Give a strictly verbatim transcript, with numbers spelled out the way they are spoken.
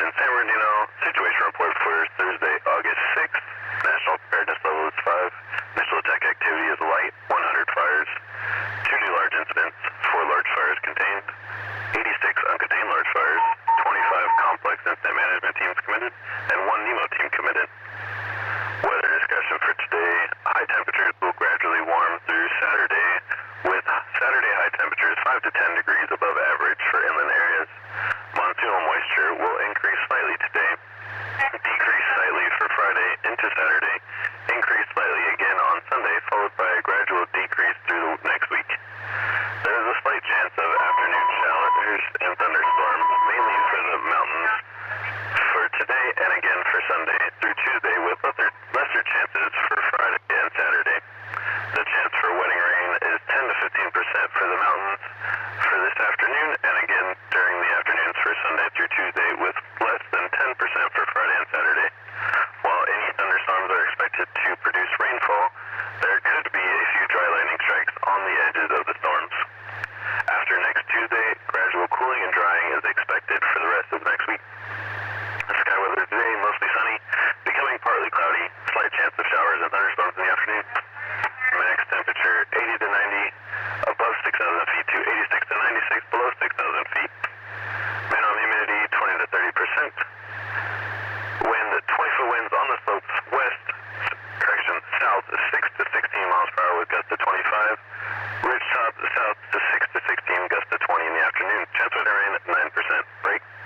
in San Bernardino. Situation report for Thursday, August sixth. National preparedness level is five. Missile attack activity is light, one hundred fires. Two new large incidents, four large fires contained. eighty-six uncontained large fires. twenty-five complex incident management teams committed, and one NEMO team committed. Weather discussion for today. High temperatures will gradually warm through Saturday, with Saturday high temperatures five to ten degrees above average for inland areas. Monsoonal moisture will increase slightly today, decrease slightly for Friday into Saturday, increase slightly again on Sunday, followed by a gradual decrease through the next week. There is a slight chance of afternoon showers and thunderstorms, mainly for the mountains, for today and again for Sunday through Tuesday, with lesser, lesser chances for Friday and Saturday. The chance for wetting rain is ten to fifteen percent for the mountains for this afternoon, and again during the afternoons for Sunday through Tuesday, with less than ten percent for Friday and Saturday. While any thunderstorms are expected to produce rainfall, there could be a few dry lightning strikes on the edges of the storms. After next Tuesday, gradual cooling and drying is expected for the rest of next week. The sky weather today, mostly sunny, becoming partly cloudy, slight chance of showers and thunderstorms in the afternoon. Max temperature eighty to ninety, above six thousand feet to eighty-six to ninety-six, below six thousand feet. Minimum humidity twenty to thirty percent. Wind, twenty foot winds on the slopes west, correction, south is six to sixteen miles per hour with gusts to twenty-five. Ridge top south to six to sixteen, gusts to twenty in the afternoon. Chance of rain nine percent. Break.